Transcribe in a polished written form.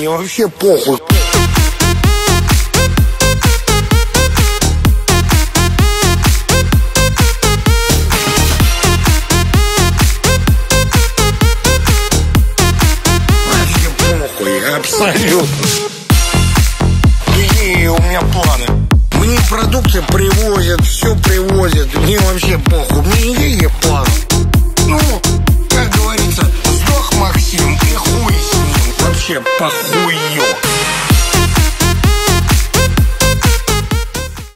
мне вообще похуй. Вообще похуй, абсолютно. Какие у меня планы? Мне продукты привозят, все привозят. Мне вообще похуй, мне никаких планов. Ну, как говорится, сдох Максим и хуй с ним. Вообще похуй.